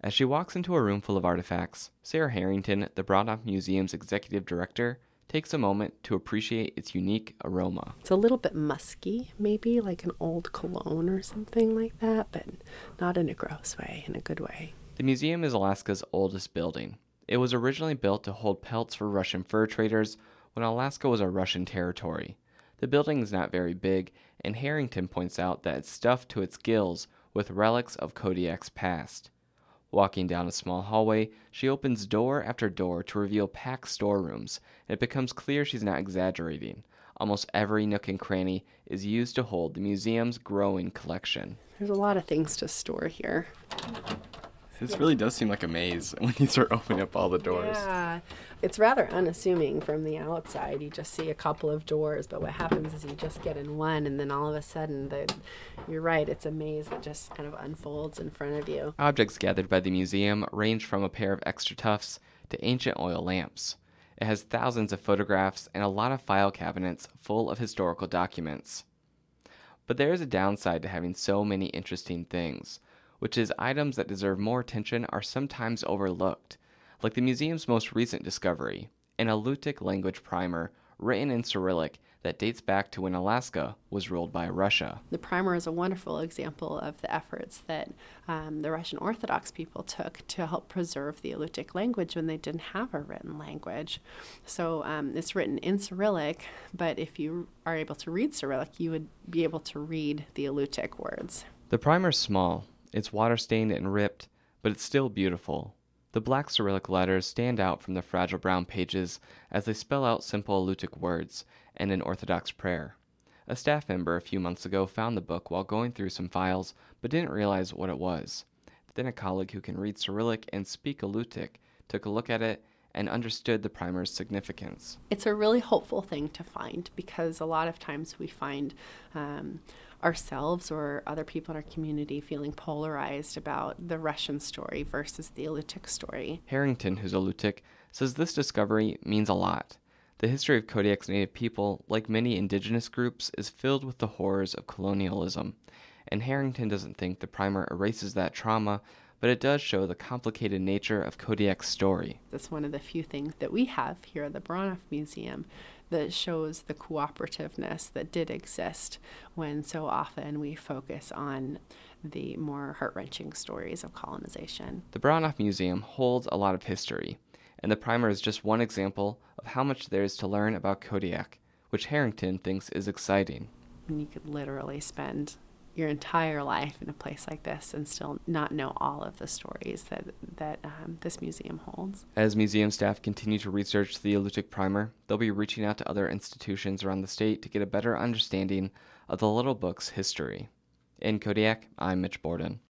As she walks into a room full of artifacts, Sarah Harrington, the Bronoff Museum's executive director, takes a moment to appreciate its unique aroma. It's a little bit musky, maybe like an old cologne or something like that, but not in a gross way, in a good way. The museum is Alaska's oldest building. It was originally built to hold pelts for Russian fur traders when Alaska was a Russian territory. The building is not very big, and Harrington points out that it's stuffed to its gills with relics of Kodiak's past. Walking down a small hallway, she opens door after door to reveal packed storerooms, and it becomes clear she's not exaggerating. Almost every nook and cranny is used to hold the museum's growing collection. There's a lot of things to store here. This really does seem like a maze when you start opening up all the doors. Yeah, it's rather unassuming from the outside. You just see a couple of doors, but what happens is you just get in one, and then all of a sudden, you're right, it's a maze that just kind of unfolds in front of you. Objects gathered by the museum range from a pair of extra tufts to ancient oil lamps. It has thousands of photographs and a lot of file cabinets full of historical documents. But there is a downside to having so many interesting things, which is items that deserve more attention are sometimes overlooked, like the museum's most recent discovery, an Alutiiq language primer written in Cyrillic that dates back to when Alaska was ruled by Russia. The primer is a wonderful example of the efforts that the Russian Orthodox people took to help preserve the Alutiiq language when they didn't have a written language. So it's written in Cyrillic, but if you are able to read Cyrillic, you would be able to read the Alutiiq words. The primer's small. It's water-stained and ripped, but it's still beautiful. The black Cyrillic letters stand out from the fragile brown pages as they spell out simple Alutiiq words and an Orthodox prayer. A staff member a few months ago found the book while going through some files, but didn't realize what it was. Then a colleague who can read Cyrillic and speak Alutiiq took a look at it and understood the primer's significance. It's a really hopeful thing to find because a lot of times we find ourselves or other people in our community feeling polarized about the Russian story versus the Alutiiq story. Harrington, who's Alutiiq, says this discovery means a lot. The history of Kodiak's native people, like many indigenous groups, is filled with the horrors of colonialism, and Harrington doesn't think the primer erases that trauma, but it does show the complicated nature of Kodiak's story. That's one of the few things that we have here at the Bronoff Museum that shows the cooperativeness that did exist when so often we focus on the more heart-wrenching stories of colonization. The Bronoff Museum holds a lot of history, and the primer is just one example of how much there is to learn about Kodiak, which Harrington thinks is exciting. And you could literally spend your entire life in a place like this and still not know all of the stories that this museum holds. As museum staff continue to research the Alutiiq primer, they'll be reaching out to other institutions around the state to get a better understanding of the Little Book's history. In Kodiak, I'm Mitch Borden.